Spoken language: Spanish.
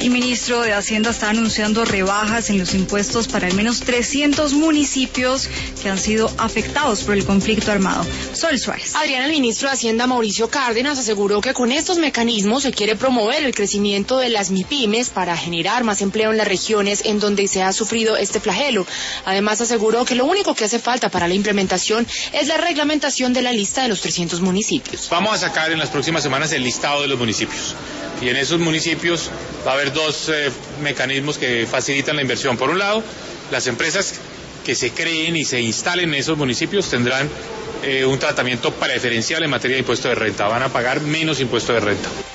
El ministro de Hacienda está anunciando rebajas en los impuestos para al menos 300 municipios que han sido afectados por el conflicto armado. Sol Suárez. Adriana, el ministro de Hacienda, Mauricio Cárdenas, aseguró que con estos mecanismos se quiere promover el crecimiento de las MIPYMES para generar más empleo en las regiones en donde se ha sufrido este flagelo. Además, aseguró que lo único que hace falta para la implementación es la reglamentación de la lista de los 300 municipios. Vamos a sacar en las próximas semanas el listado de los municipios. Y en esos municipios va a haber dos mecanismos que facilitan la inversión. Por un lado, las empresas que se creen y se instalen en esos municipios tendrán un tratamiento preferencial en materia de impuesto de renta. Van a pagar menos impuesto de renta.